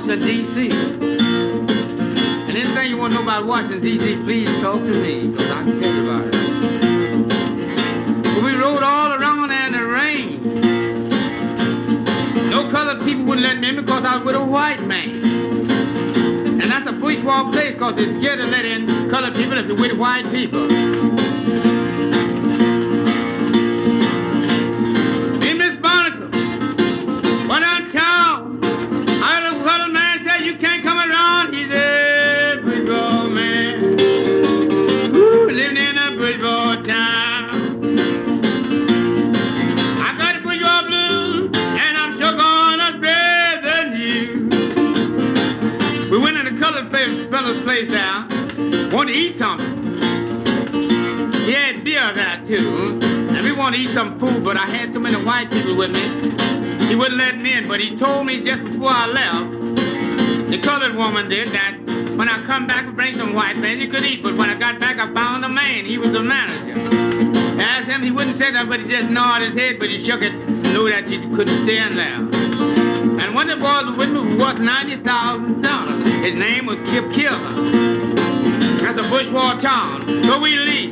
Washington, D.C. And anything you want to know about Washington, D.C., please talk to me, because I can tell you about it. But we rode all around there in the rain. No colored people wouldn't let me in because I was with a white man. And that's a bourgeois place because they're scared to let in colored people if they're with white people. Hey, Miss Barnacle, went downtown. I heard a colored man say, you can't come around. He's a bourgeois man. Ooh, living in a bourgeois town. I got a bourgeois blues, and I'm sure gonna bear than you. We went in the colored fellow's place now. Wanted to eat something. He had beer there too. And we wanted to eat some food, but I had so many white people with me. He wouldn't let me in, but he told me just before I left, the colored woman did, that when I come back and bring some white man, you could eat. But when I got back, I found a man. He was the manager. I asked him, he wouldn't say that, but he just nodded his head, but he shook it and knew that you couldn't stand there. And one of the boys was with me was worth $90,000. His name was Kip Killer. That's a bourgeois town. So we leave.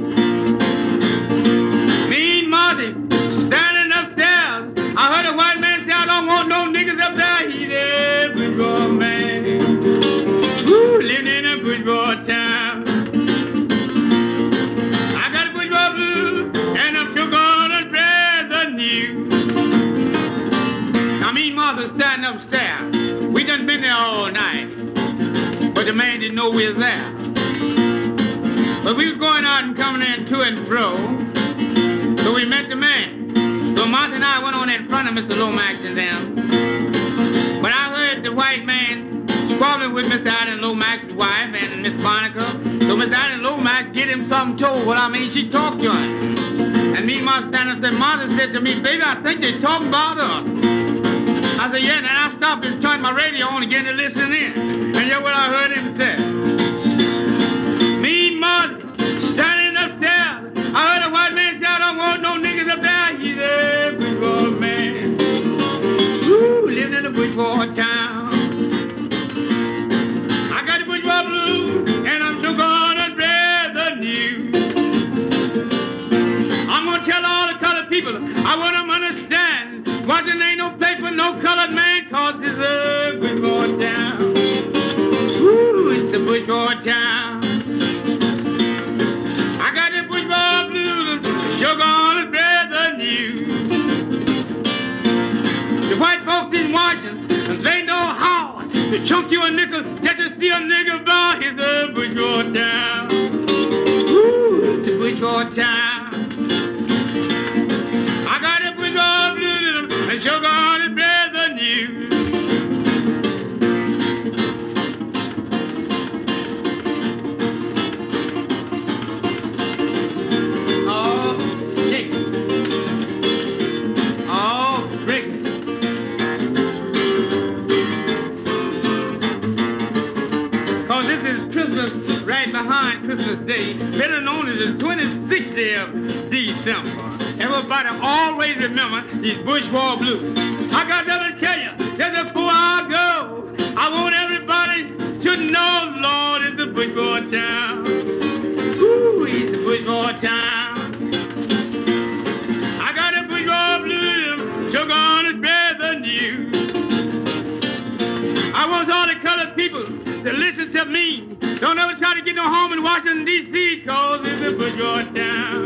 Me and Marty standing upstairs. I heard a white man say, I don't want no niggas up there. He's a bourgeois man. Ooh, living in a bourgeois town. I got a bourgeois blues, and I'm sure gonna dread the news. Now me and Martha standing upstairs. We done been there all night. But the man didn't know we was there. But we was going out and coming in to and fro. So we met the man. So Martha and I went on in front of Mr. Lomax and them. But I heard the white man squabbling with Mr. Allen Lomax's wife and Miss Barnacle. So Miss Allen Lomax get him something told. Well, I mean, she talked to him. And me and Martha standing up and said, Martha said to me, baby, I think they're talking about us. I said, yeah, and I stopped and turned my radio on again to listen in. And you know what I heard him say? Me and Martha standing upstairs. I heard a white man say, I don't want no niggas up there. He's a bourgeois man. Ooh, living in a bourgeois town. I got the bourgeois blues, and I'm so gonna dread the news. I'm gonna tell all the colored people, I want them to understand. Washington ain't no place for no colored man, cause it's a bourgeois town. Ooh, it's a bourgeois town. I got the bourgeois blues, you're gonna dread the news. The white folks in Washington, they know how to chunk you a nickel just to see a nigga bar. It's a bourgeois town. Ooh, it's a bourgeois town. I got the bourgeois blues, and you're gonna dread the news. Right behind Christmas Day, better known as the 26th day of December. Everybody always remember these bourgeois blues. I got to tell you, just before I go, I want everybody to know, Lord, it's a bourgeois town. Ooh, it's a bourgeois town. I got a bourgeois blues, so gonna spread the news. I want all the colored people to listen to me. Don't ever try to get no home in Washington, D.C., cause it's a bourgeois town.